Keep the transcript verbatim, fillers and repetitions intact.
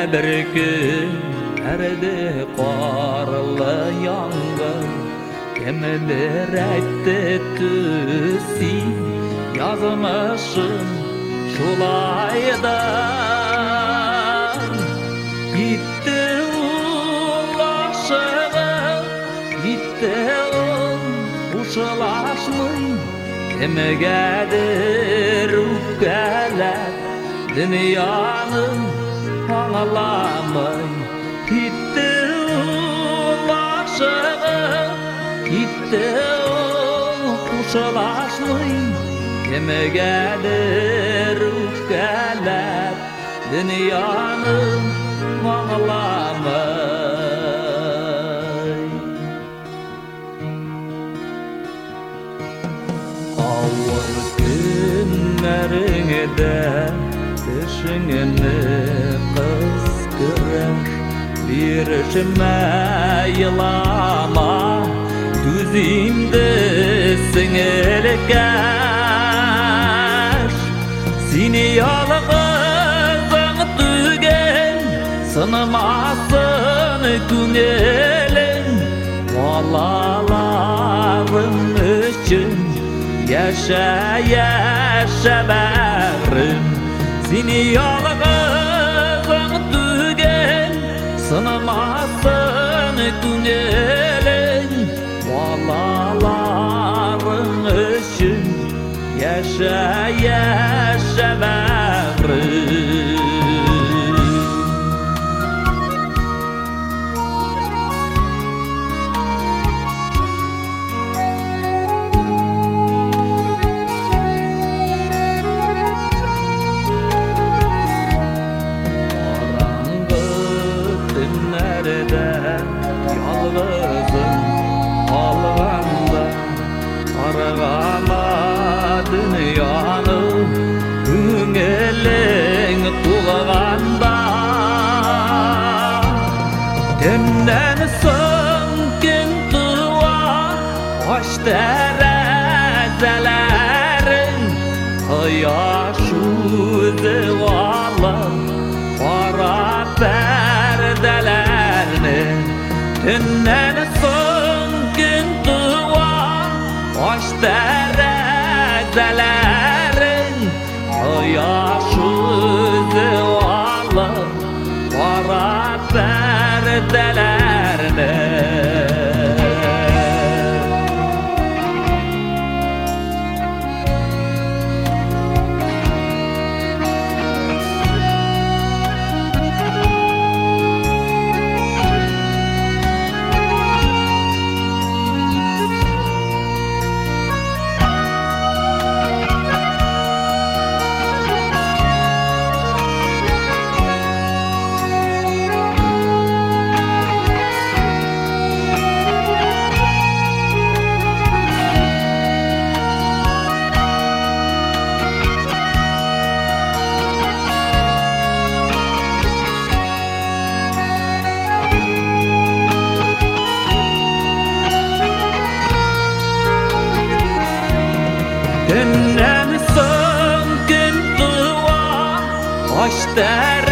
bir gün erdi qarlı yağmur Kimidir aytdı tüsi yazmışım şulaydan Gitti ulaşığı gitti uşulaşmay Kimigedir ukkalar dünyanın ağlamay Gitti ulaşığı gitti uşulaşmay Kimigedir ukkalar dünyanın ağlamay Ağır günlerinde Düşününü kıskırır Bir işime yılama Düzimde sinirler Seni yalğızın tügen Sınımasın günelin Valaların için Yaşa yaşa berim Seni yalğızın tügen Sınımasın günelin Valaların için Yaşa yaşa berim Yalğızım alğanda Aragama dünyanı Güngeliň tulganda Demden söngün tıwa Hoş terezelerin Ayaş yüzü valı Para perdelerini Dünden söngün tıwa Hoş terezelerin Ayaş yüzü valı Para perdelerini Dünden söngün tıwa Hoş